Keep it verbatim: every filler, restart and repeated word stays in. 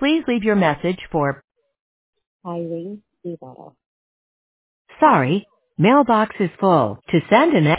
Please leave your message for Irene Ibarra. Sorry, mailbox is full. To send an